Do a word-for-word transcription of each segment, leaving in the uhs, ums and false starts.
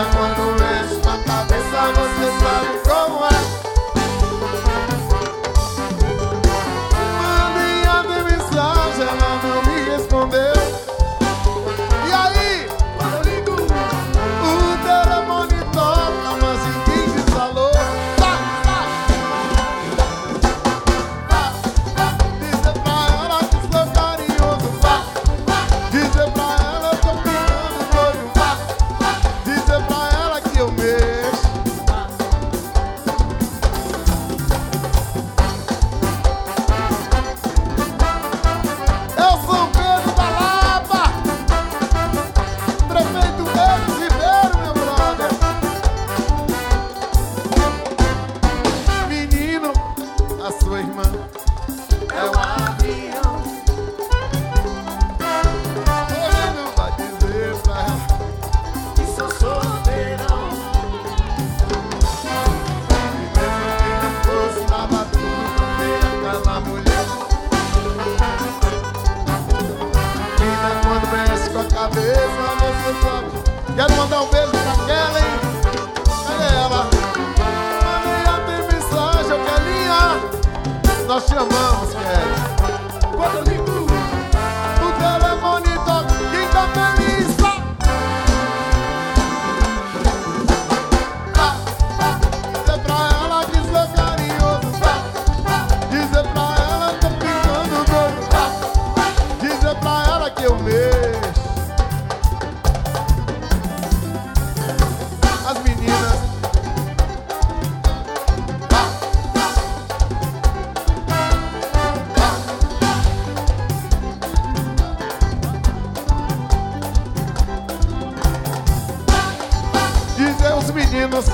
quando mexe com a cabeça, você sabe como é. Mandei até mensagem, ela não me respondeu. E aí? Quando eu ligo, o telefone toca, mas ninguém diz alô. Tá, tá. Vá, vá, dizer pra ela que sou carinhoso. Vá, vá, dizer pra ela eu tô ficando doido. Vá, vá, dizer pra ela que eu mexo. Eu sou Pedro da Lapa, prefeito Pedro Ribeiro, meu brother. Menino, a sua irmã é um avião. Ele não vai dizer pra ela que sou solteirão. E mesmo que não fosse, tava tudo bem aquela mulher. Menina, quando mexe com a cabeça, você sabe. Quero mandar um beijo pra Kelly. Cadê ela? Mandei até mensagem, ô Kelinha. Nós te amamos, Kelly. Quando eu ligo, o telefone toca. Quem tá feliz? Vá, vá, dizer pra ela que sou carinhoso. Vá, vá, dizer pra ela que tô ficando doido. Vá, vá, dizer pra ela que eu mexo. As meninas. Vá, vá, vá. Dizer os meninos.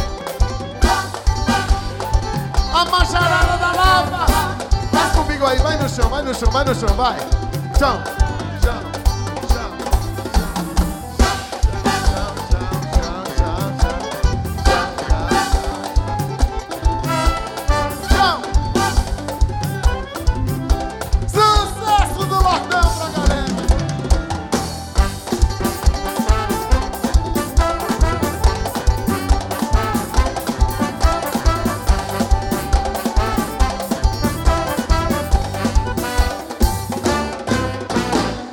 A macharada da Lapa. Faz comigo aí, vai no chão, vai no chão, vai no chão, vai. Chão.